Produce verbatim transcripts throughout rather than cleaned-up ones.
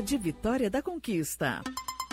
de Vitória da Conquista.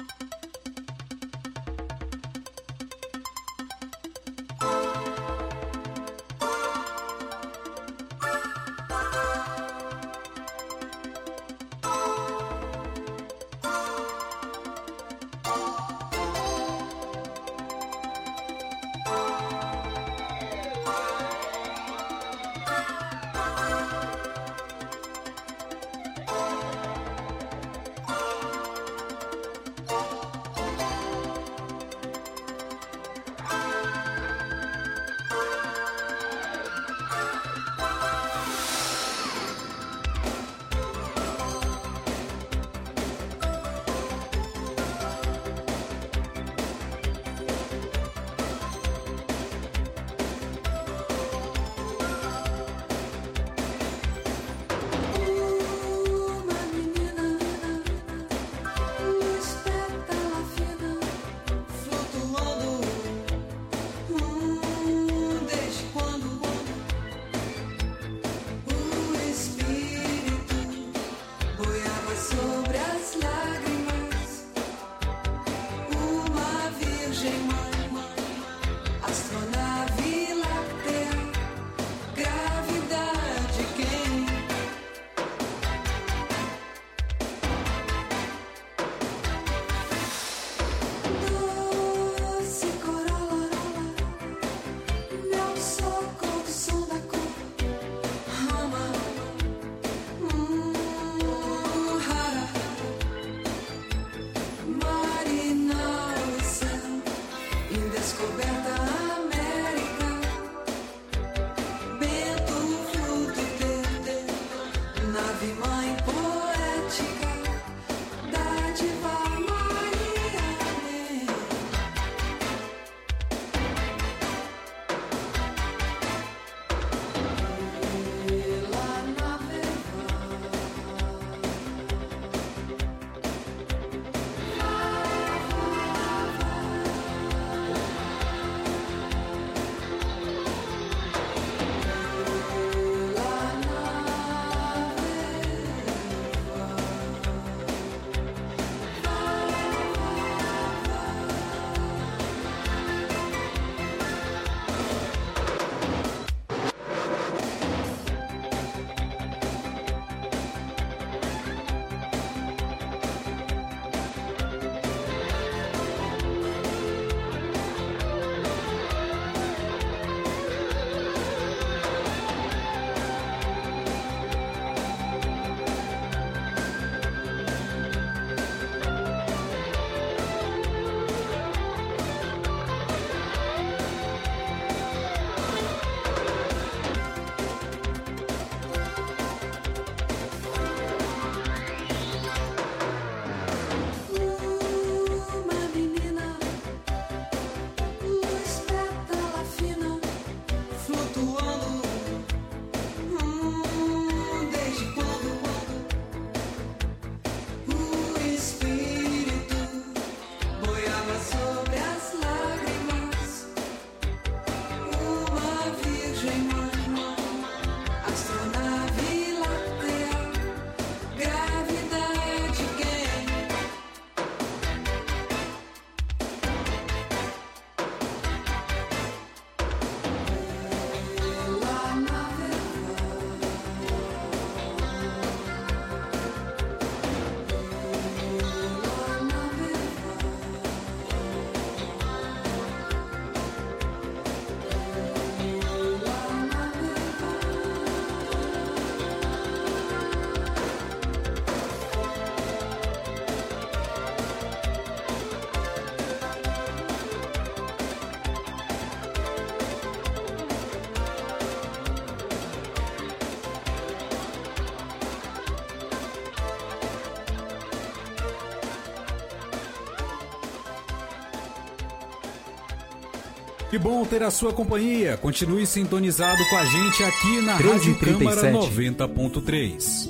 Que bom ter a sua companhia. Continue sintonizado com a gente aqui na Rádio Câmara noventa ponto três.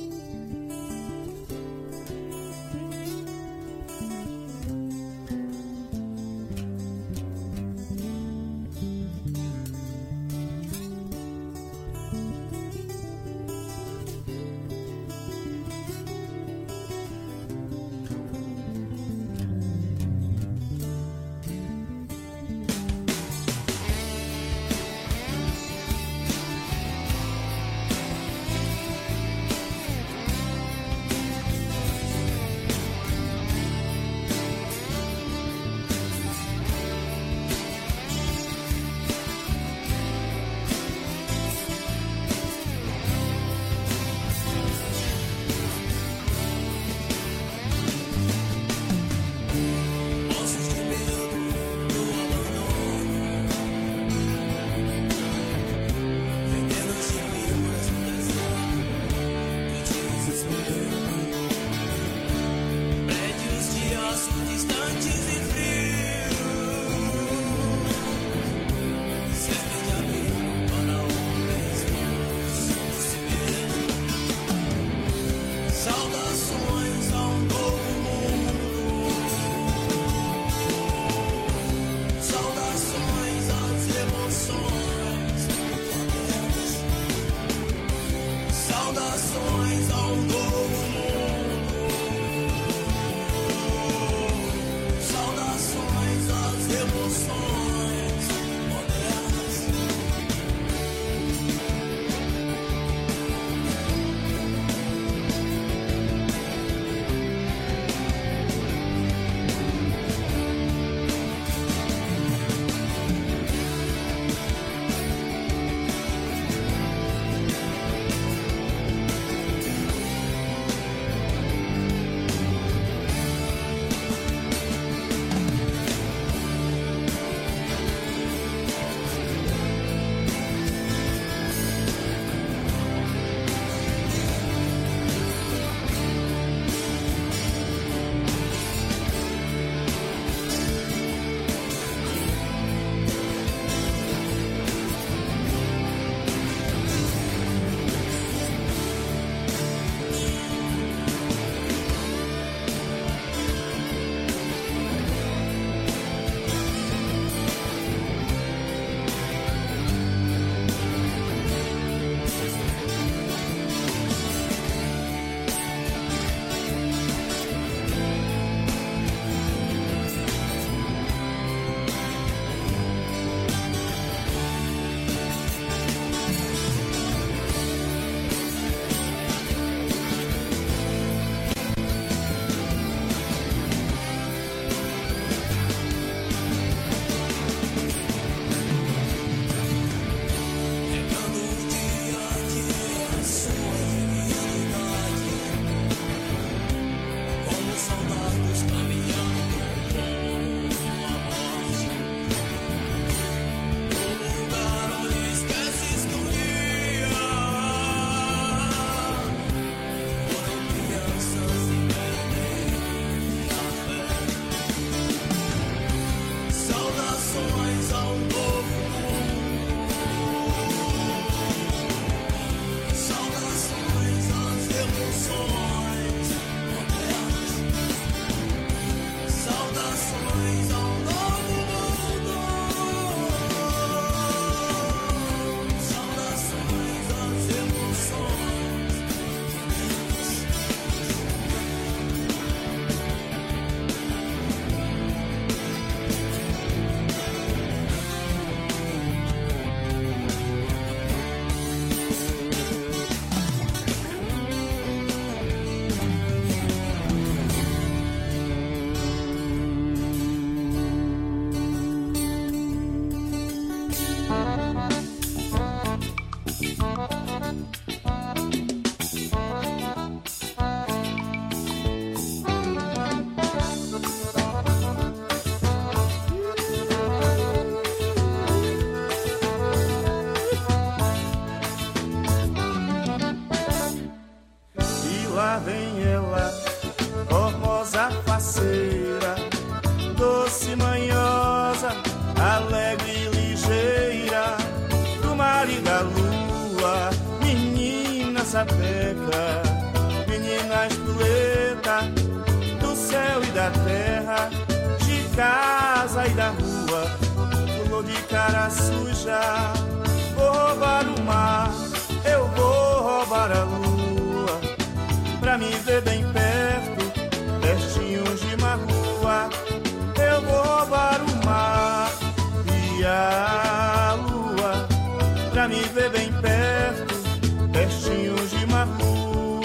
sapeca, menina espoleta do céu e da terra, de casa e da rua, pulou de cara suja. Vou roubar o mar, eu vou roubar a lua, pra me ver bem perto, pertinho de uma rua. Eu vou roubar o mar e a lua, pra me ver bem perto, pertinho de uma rua.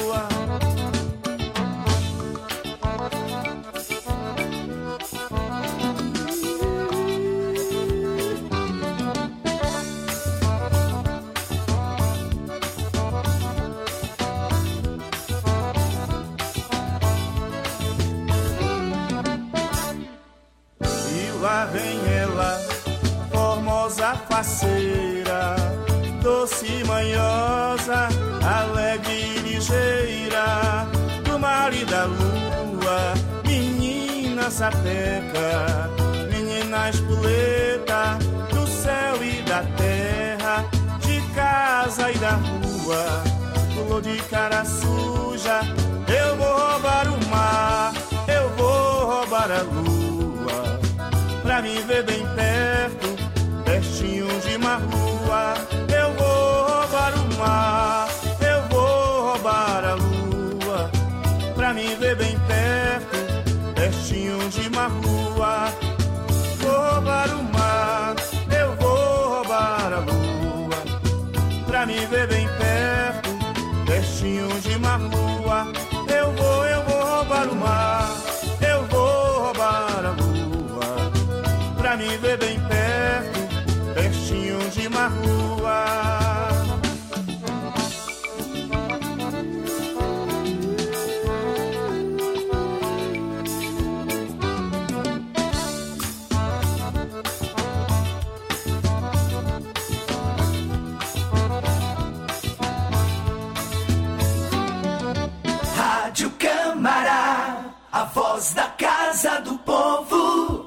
Lá vem ela, formosa faceira, doce e manhosa, alegre e ligeira, do mar e da lua, menina sapeca, menina espoleta, do céu e da terra, de casa e da rua, pulou de cara suja. Eu vou roubar o mar, eu vou roubar a lua, pra me ver bem perto, pertinho de uma rua. Eu vou roubar o mar, eu vou roubar a lua, pra me ver bem perto, pertinho de uma rua. Vou roubar o mar, eu vou roubar a lua, pra me ver bem perto, pertinho de uma rua. Eu vou, eu vou roubar o mar, eu vou roubar a lua, pra me ver bem perto, pertinho de uma rua. Rádio Câmara, a voz da Casa do Povo.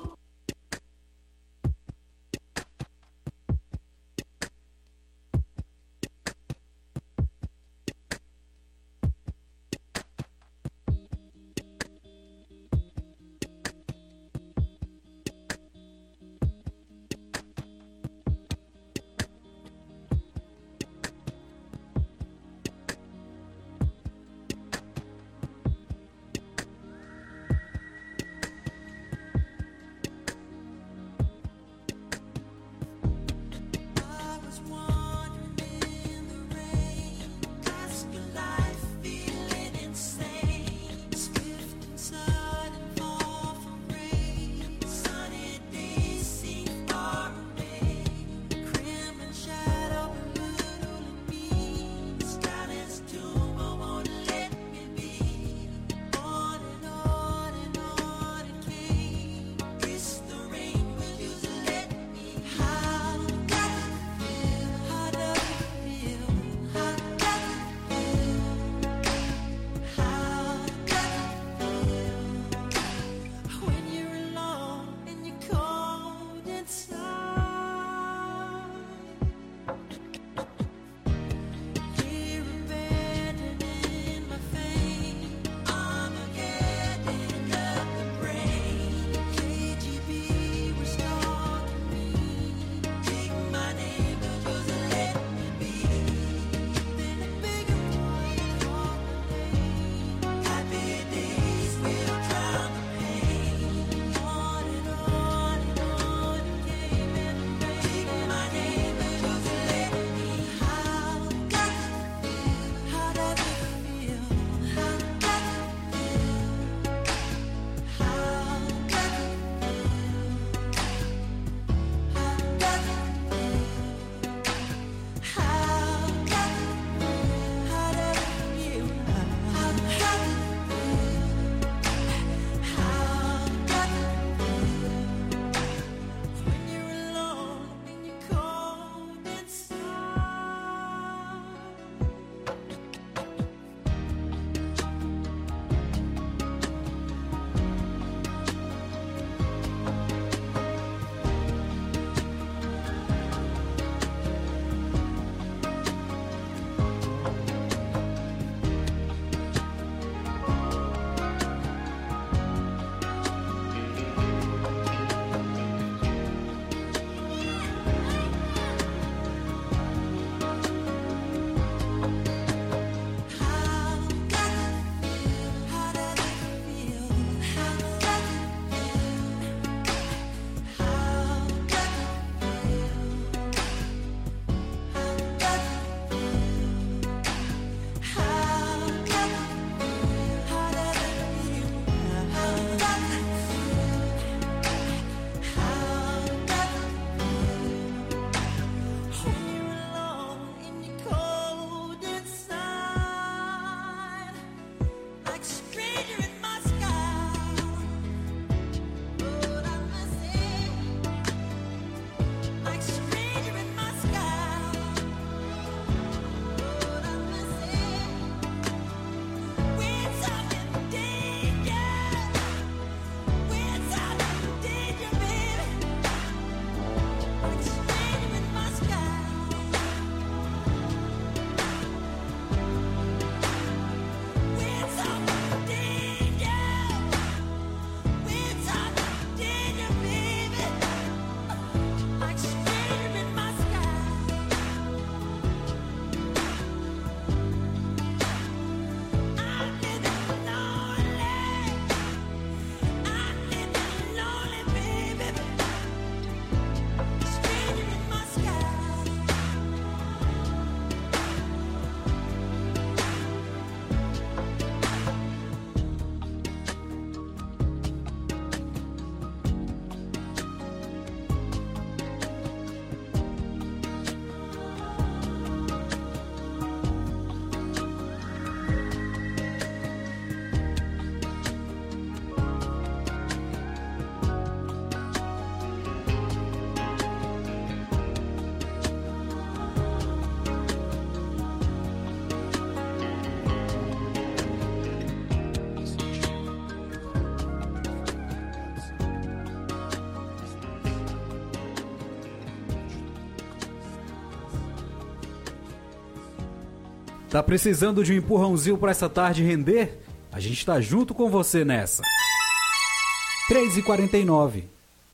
Tá precisando de um empurrãozinho para essa tarde render? A gente tá junto com você nessa. três e quarenta e nove.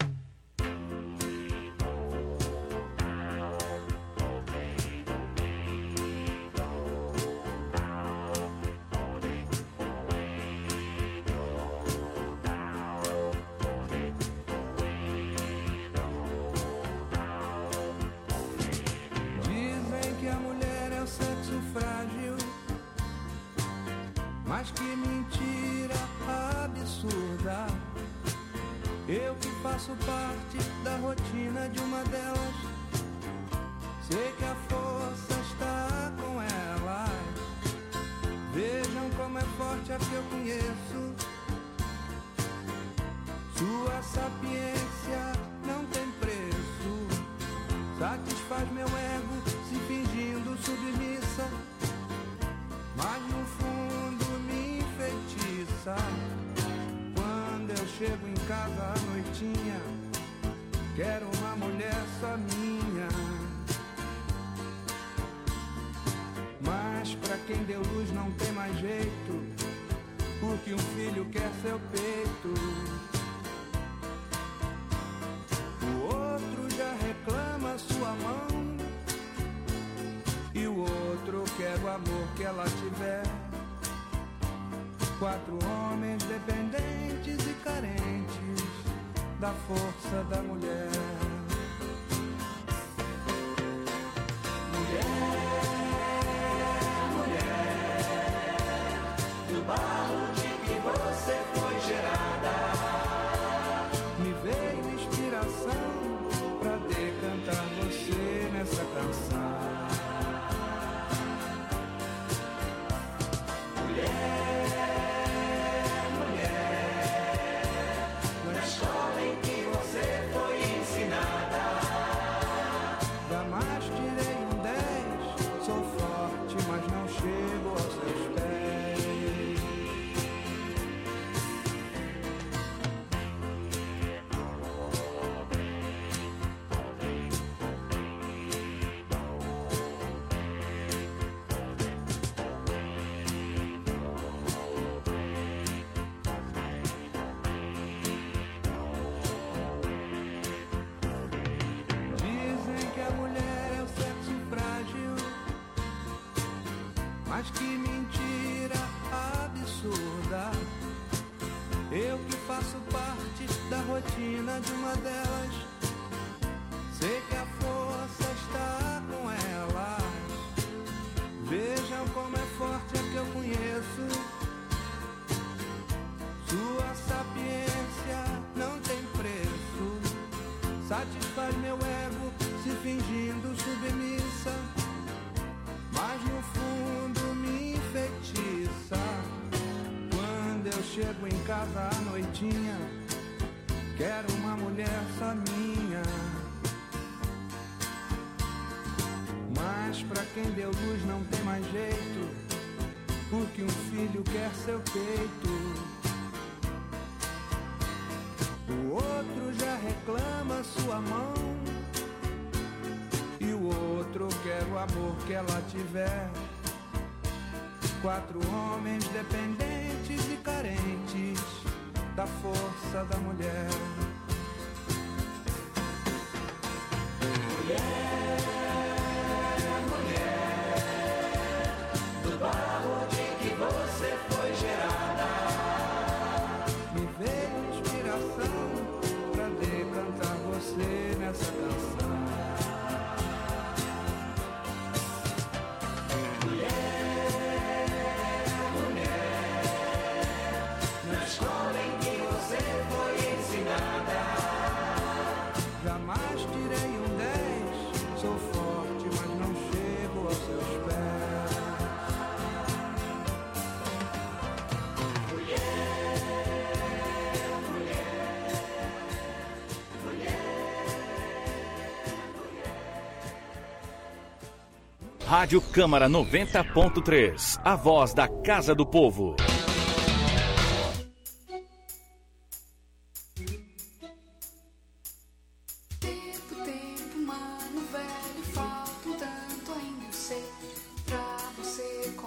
Mas que mentira absurda. Eu que faço parte da rotina de uma delas. Sei que a força está com elas. Vejam como é forte a que eu conheço. Sua sapiência não tem preço. Satisfaz meu ego se fingindo submissa. Mas no fundo me enfeitiça. Quando eu chego em casa à noitinha, quero uma mulher só minha. Mas pra quem deu luz não tem mais jeito, porque um filho quer seu peito. O outro já reclama sua mão, e o outro quer o amor que ela tiver. Quatro homens dependentes e carentes da força da mulher. Mulher, mulher, do barro de que você foi gerada, me veio inspiração pra decantar você nessa canção. Rádio Câmara noventa ponto três, a voz da Casa do Povo. Tempo, tempo, mano velho, falta um tanto em você, pra você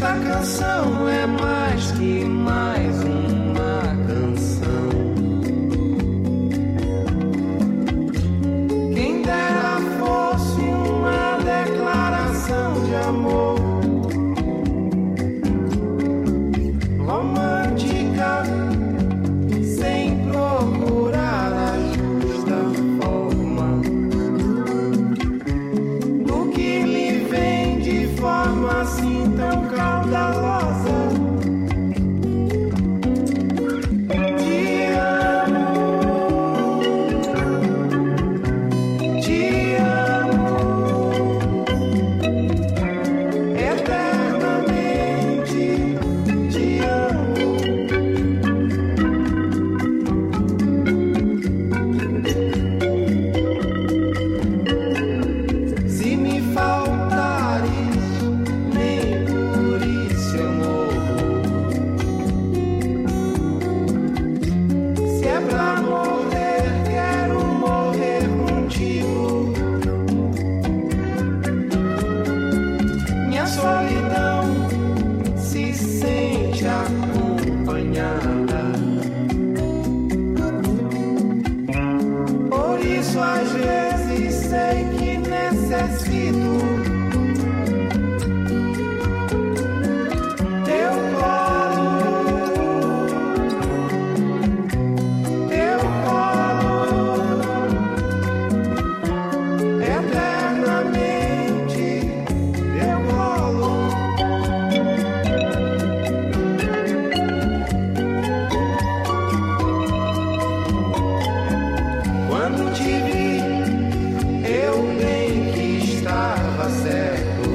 essa canção é mais que mais uma canção. Quem dera fosse uma declaração de amor romântica, sem procurar a justa forma do que me vem de forma assim tão caudalosa. Te amo, te amo eternamente, te amo. Se me faltares, nem por isso eu morro. Se é pra morrer, quero morrer contigo. Minha solidão se sente acompanhada. Por isso às vezes sei que necessito teu colo, teu colo, eternamente teu colo. Quando te vi, eu bem que estava certo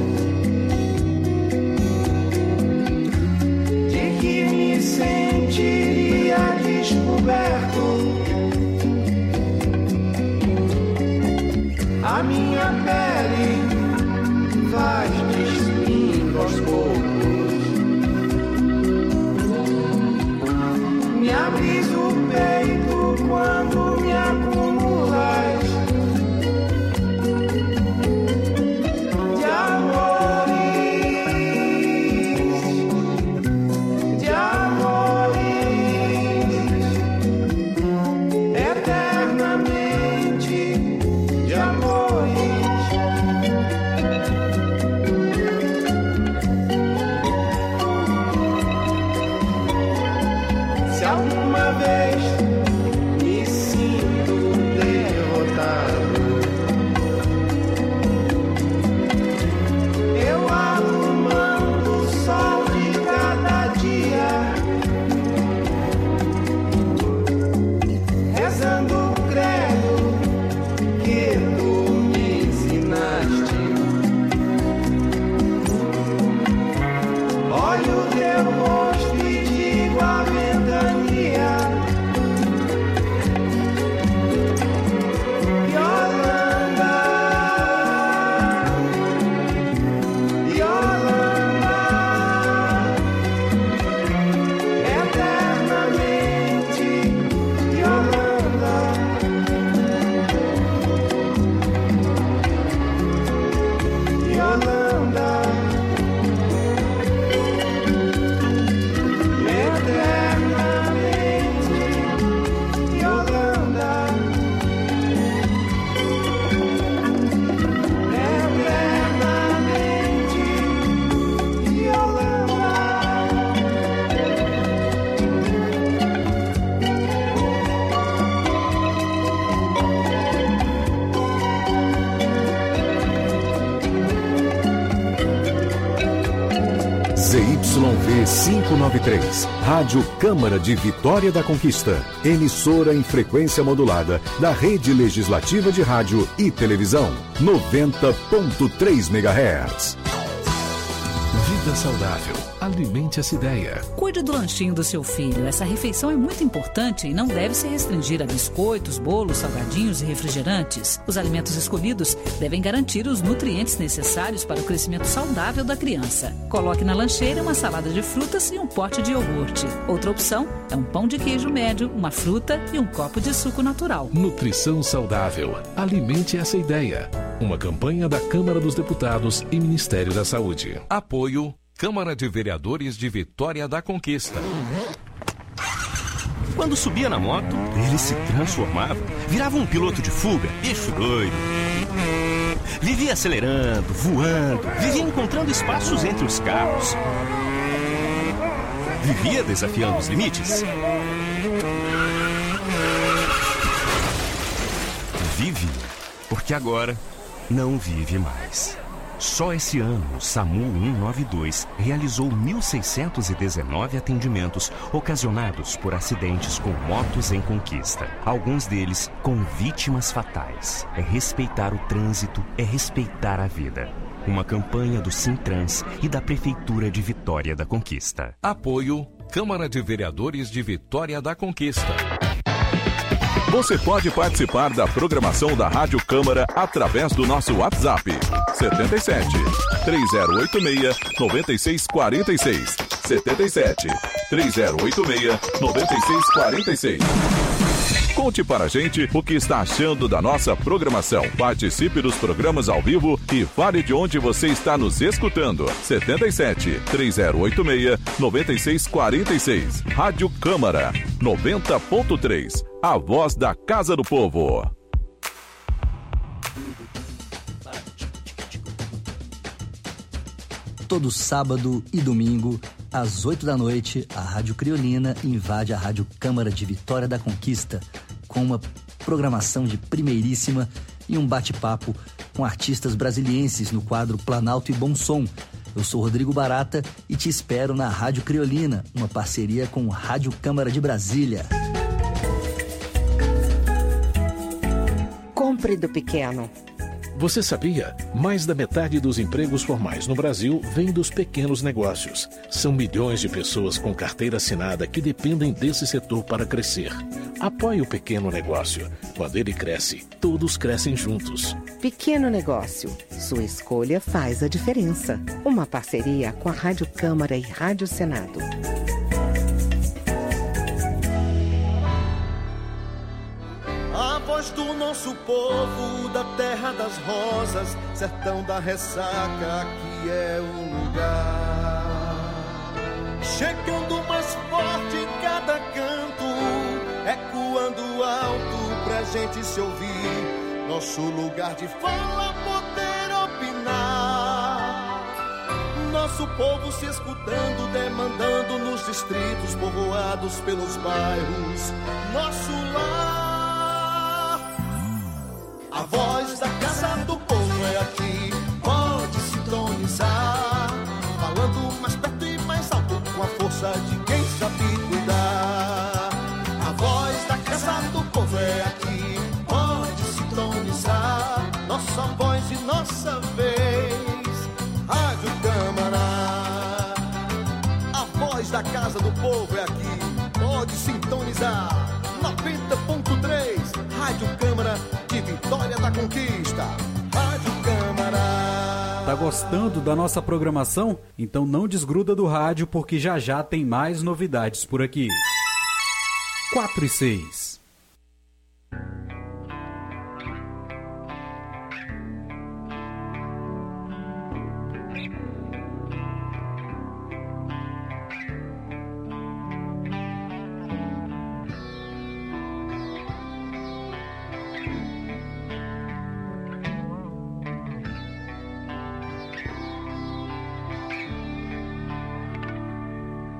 de que me sentiria descoberto. A minha pele vai despindo aos poucos. Me abris o peito quando me acumulas de amores, de amores, eternamente de amores. Se alguma vez me sinto derrotado, eu abro mão do sol de cada dia, rezando o credo que tu me ensinaste. Olho teu rosto e digo a ventania: Yolanda, Yolanda, eternamente Yolanda, Yolanda, eternamente Yolanda, eternamente Yolanda. Z Y V quinhentos e noventa e três, Rádio Câmara de Vitória da Conquista, emissora em frequência modulada da Rede Legislativa de Rádio e Televisão, noventa ponto três megahertz. Vida saudável. Alimente essa ideia. Cuide do lanchinho do seu filho. Essa refeição é muito importante e não deve se restringir a biscoitos, bolos, salgadinhos e refrigerantes. Os alimentos escolhidos devem garantir os nutrientes necessários para o crescimento saudável da criança. Coloque na lancheira uma salada de frutas e um pote de iogurte. Outra opção é um pão de queijo médio, uma fruta e um copo de suco natural. Nutrição saudável. Alimente essa ideia. Uma campanha da Câmara dos Deputados e Ministério da Saúde. Apoio Câmara de Vereadores de Vitória da Conquista. Quando subia na moto, ele se transformava, virava um piloto de fuga, bicho doido. Vivia acelerando, voando, vivia encontrando espaços entre os carros. Vivia desafiando os limites. Vive, porque agora não vive mais. Só esse ano, o SAMU cento e noventa e dois realizou mil seiscentos e dezenove atendimentos ocasionados por acidentes com motos em conquista. Alguns deles com vítimas fatais. É respeitar o trânsito, é respeitar a vida. Uma campanha do Sintrans e da Prefeitura de Vitória da Conquista. Apoio Câmara de Vereadores de Vitória da Conquista. Você pode participar da programação da Rádio Câmara através do nosso WhatsApp setenta e sete, três zero oito seis, nove seis quatro seis setenta e sete, três zero oito seis, nove seis quatro seis. Conte para a gente o que está achando da nossa programação. Participe dos programas ao vivo e fale de onde você está nos escutando. setenta e sete, três zero oito seis, nove seis quatro seis. Rádio Câmara noventa ponto três. A voz da Casa do Povo. Todo sábado e domingo, às oito da noite, a Rádio Criolina invade a Rádio Câmara de Vitória da Conquista com uma programação de primeiríssima e um bate-papo com artistas brasilienses no quadro Planalto e Bom Som. Eu sou Rodrigo Barata e te espero na Rádio Criolina, uma parceria com Rádio Câmara de Brasília. Compre do pequeno. Você sabia? Mais da metade dos empregos formais no Brasil vem dos pequenos negócios. São milhões de pessoas com carteira assinada que dependem desse setor para crescer. Apoie o pequeno negócio. Quando ele cresce, todos crescem juntos. Pequeno negócio. Sua escolha faz a diferença. Uma parceria com a Rádio Câmara e Rádio Senado. A voz do nosso povo, da terra das rosas, sertão da ressaca, aqui é o lugar. Chegando mais forte em cada canto, ecoando alto pra gente se ouvir. Nosso lugar de fala, poder opinar. Nosso povo se escutando, demandando nos distritos, povoados pelos bairros. Nosso lar. A voz da Casa do Povo é aqui, pode sintonizar. Falando mais perto e mais alto, com a força de quem sabe cuidar. A voz da Casa do Povo é aqui, pode sintonizar. Nossa voz e nossa vez, Rádio Câmara. A voz da Casa do Povo é aqui, pode sintonizar. noventa ponto três, Rádio Câmara de Vitória da Conquista. Rádio Câmara. Tá gostando da nossa programação? Então não desgruda do rádio, porque já já tem mais novidades por aqui. quatro e seis.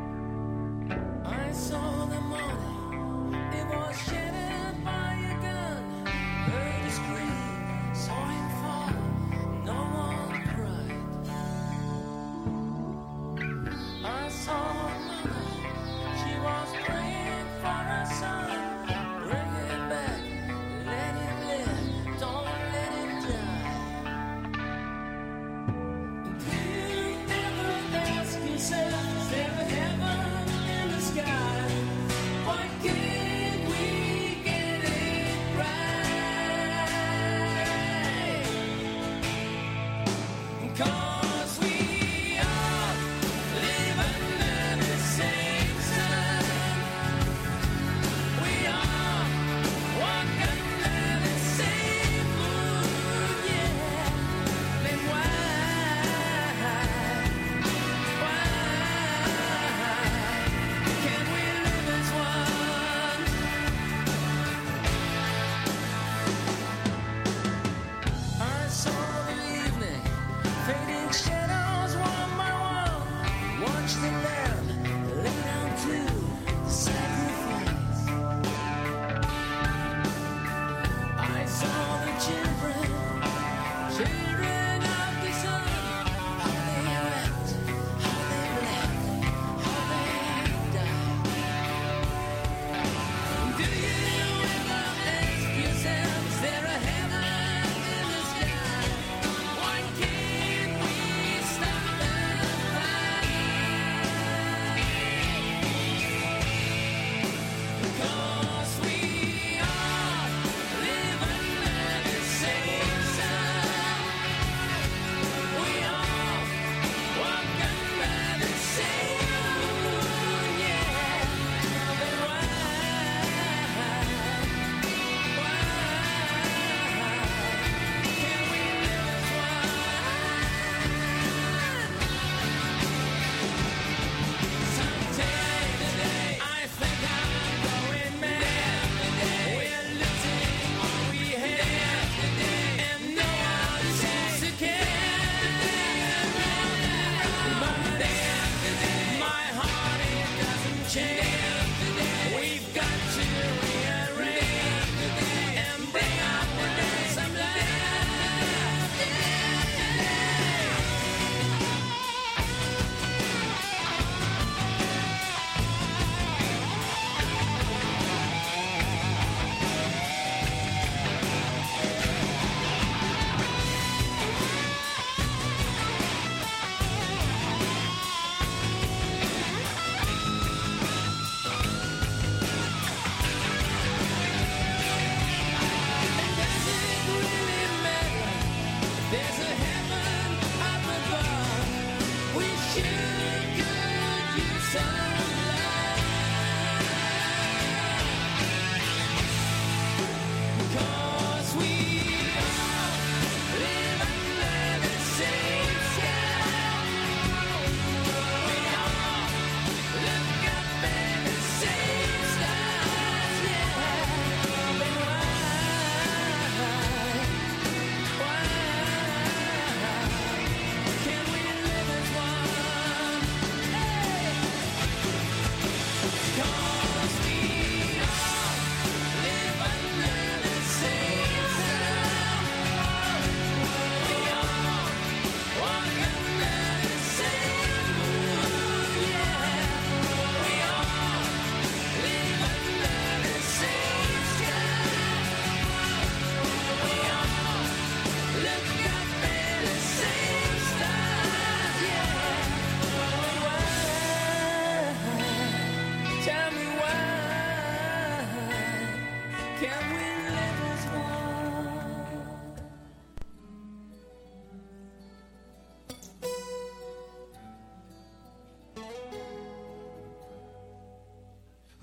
I saw the morning, it was shattered by a gun.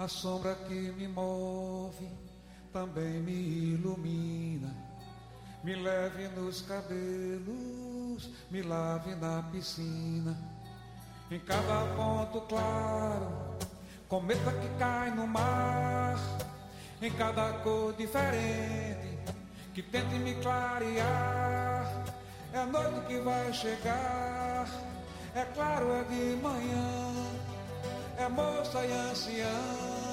A sombra que me move também me ilumina. Me leve nos cabelos, me lave na piscina. Em cada ponto claro, cometa que cai no mar. Em cada cor diferente, que tente me clarear. É a noite que vai chegar, é claro, é de manhã, é moça e anciã.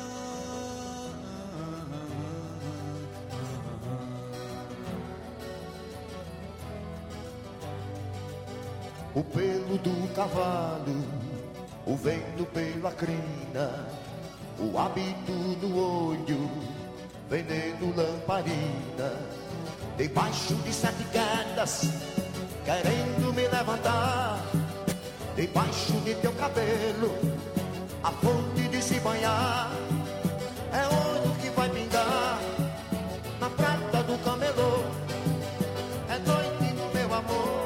O pelo do cavalo, o vento pela crina, o hábito no olho, veneno lamparina. Debaixo de sete quedas, querendo me levantar. Debaixo de teu cabelo, a fonte de se banhar. É olho que vai pingar na prata do camelô. É noite do meu amor.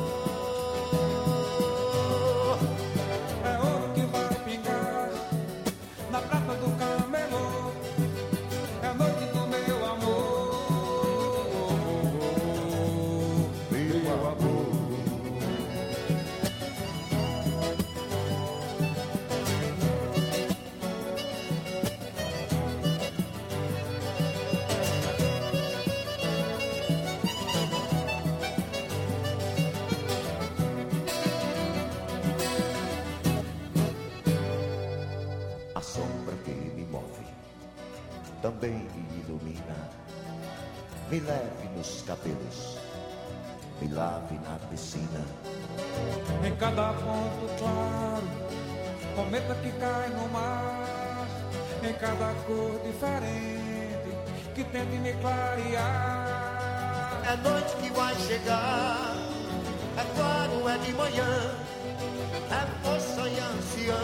Também me ilumina, me leve nos cabelos, me lave na piscina. Em cada ponto claro, cometa que cai no mar. Em cada cor diferente, que tente me clarear. É noite que vai chegar, é claro, é de manhã, é moça e anciã.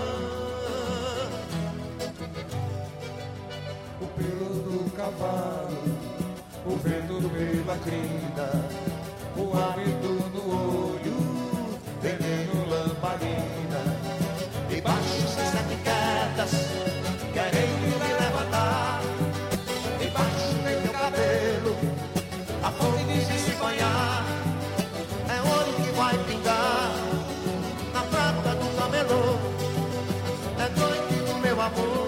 O pelo do cavalo, o vento pela crina, o hábito no olho, veneno lamparina. Debaixo de sete quedas, querendo me levantar. Debaixo do teu cabelo, a fonte de se banhar. É olho que vai pingar na prata do camelô. É noite do meu amor.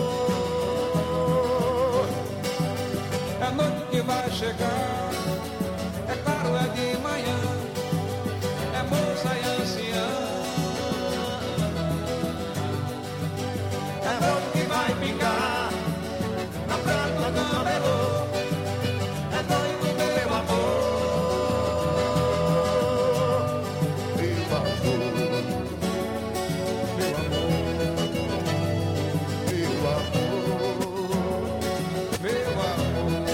Vai chegar, é claro, é de manhã, é moça e anciã. É noite que vai pingar na prata do camelô. É noite do meu amor. Meu amor, meu amor, meu amor, meu amor.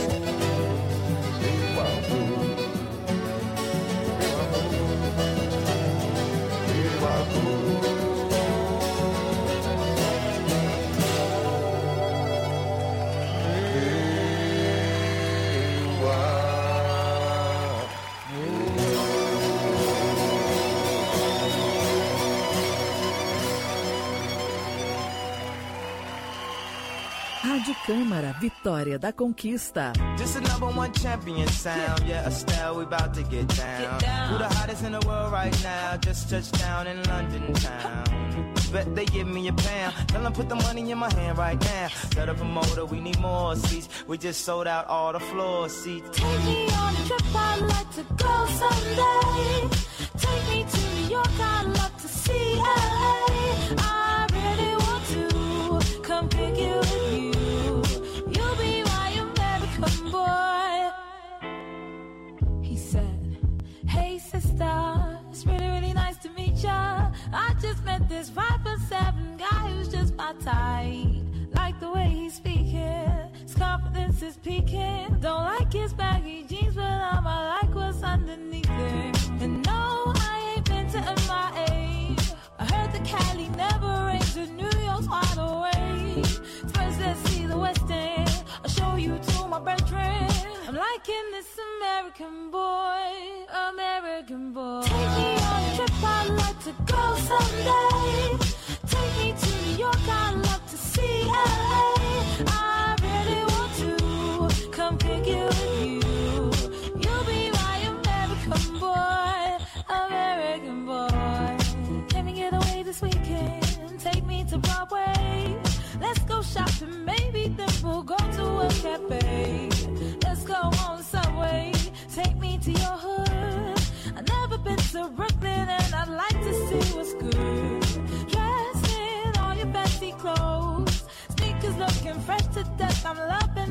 Rádio Câmara, Vitória da Conquista. This is number one champion sound. Yeah, Estelle, we about to get down. Get down. Who the hottest in the world right now? Just touched down in London town. Bet they give me a pound. Tell them put the money in my hand right now. Got a promoter, we need more seats. We just sold out all the floor seats. Take me on a trip, I'd like to go someday. Take me to New York, I'd love to see L A. I really want to come pick you with you. You'll be my American boy. He said, hey sister, it's really, really nice to meet ya. I just met this five foot seven guy who's just my type. Like the way he's speaking, his confidence is peaking. Don't like his baggy jeans, but I'ma like what's underneath it. And no, I ain't been to M I A. I heard the Cali never rains, and New York's wide awake. First let's see the West End, I'll show you to my brethren. I'm liking this American boy, American boy. Take me on a trip, I'd like to go someday. Take me to New York, I'd love to see L A.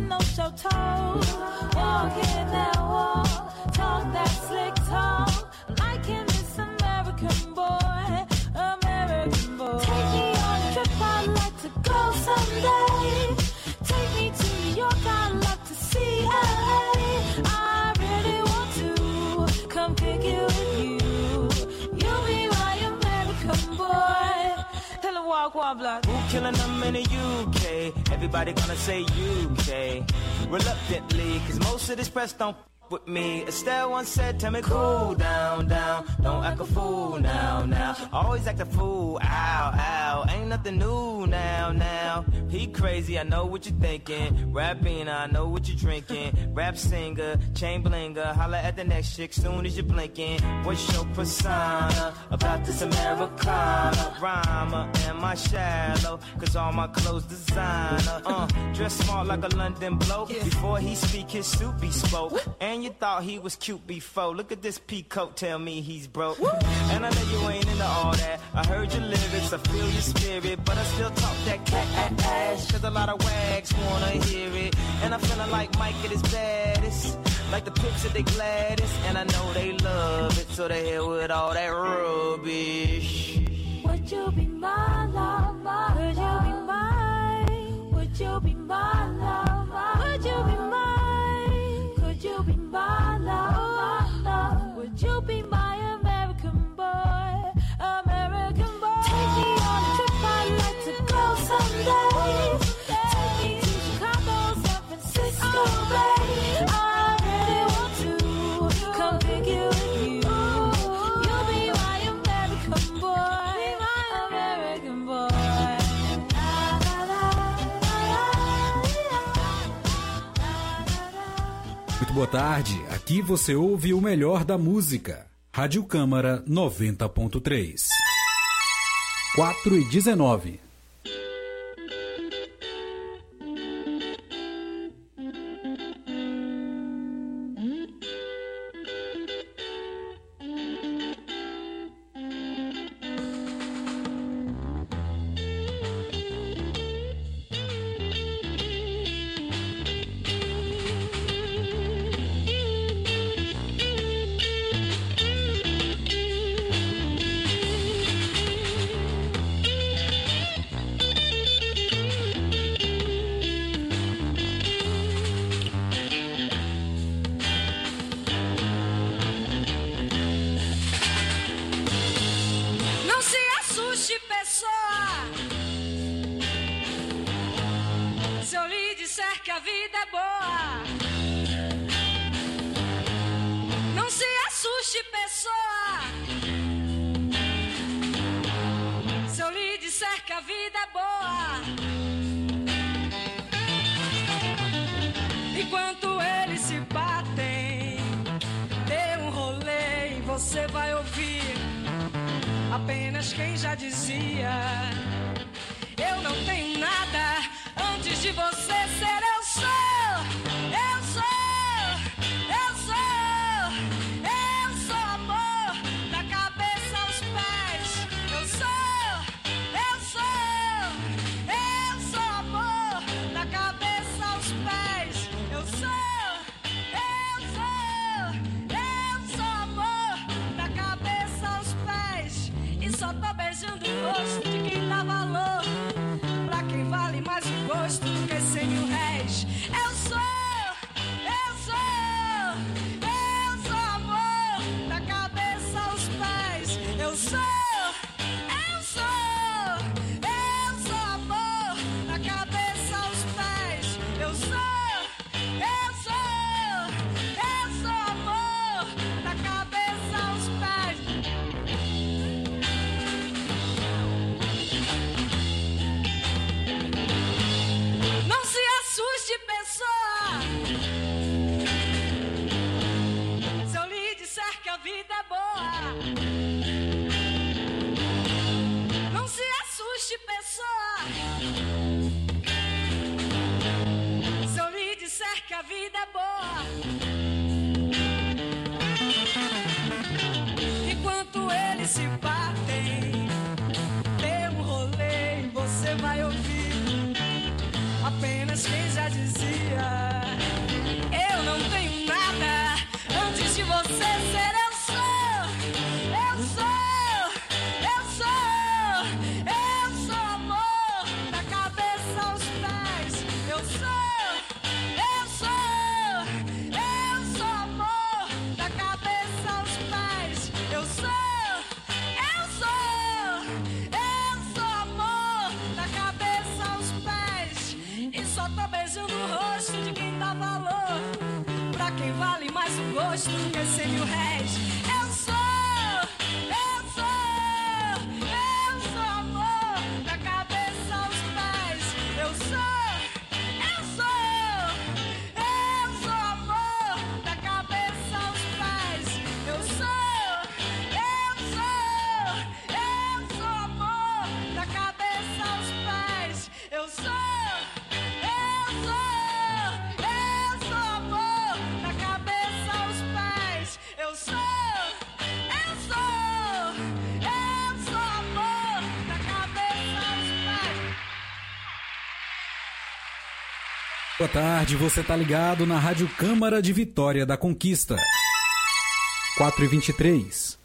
no-show toes. Walking that wall, talk that slick talk. Liking this American boy, American boy. Take me on a trip, I'd like to go someday. Take me to New York, I'd love to see L A. I really want to come pick you with you. You'll be my American boy. Tell him walk one block. Who killing them in the U K? Everybody gonna say U K. Reluctantly, cause most of this press don't with me. Estelle once said, tell me cool down, down. Don't act a fool now, now. Always act a fool, ow, ow. Ain't nothing new now, now. He crazy, I know what you're thinking. Rapping, I know what you're drinking. Rap singer, chain blinger. Holla at the next chick soon as you're blinking. What's your persona about this Americana? Rhymer, am I shallow? Cause all my clothes designer. Uh, dress smart like a London bloke. Before he speak, his suit be spoke. And you thought he was cute before. Look at this peacoat, tell me he's broke. And I know you ain't into all that. I heard your lyrics, I feel your spirit, but I still talk that cat ass. Cause a lot of wags wanna hear it. And I'm feeling like Mike at his baddest. Like the pics at the gladdest. And I know they love it, so they hell with all that rubbish. Would you be my lover? Would you be mine? Would you be my lover? Would you be mine? Would you be my love? Would you be my American boy? American boy. Take me on a trip, I'd like to go someday. Take me to Chicago, San Francisco, Bay. I really want to come pick you with you. You'll be my American boy, my American boy. Muito boa tarde, aqui você ouve o melhor da música. Rádio Câmara noventa ponto três. quatro e dezenove. Apenas quem já dizia rosto, quer ser mil réis. Eu sou, eu sou, eu sou amor, da cabeça aos pés. Eu sou, eu sou, eu sou amor, da cabeça aos pés. Eu sou, eu sou, eu sou amor, da cabeça aos pés. Eu sou. Eu sou, eu sou, eu sou amor, da cabeça aos pés. Boa tarde, você tá ligado na Rádio Câmara de Vitória da Conquista. quatro e vinte e três.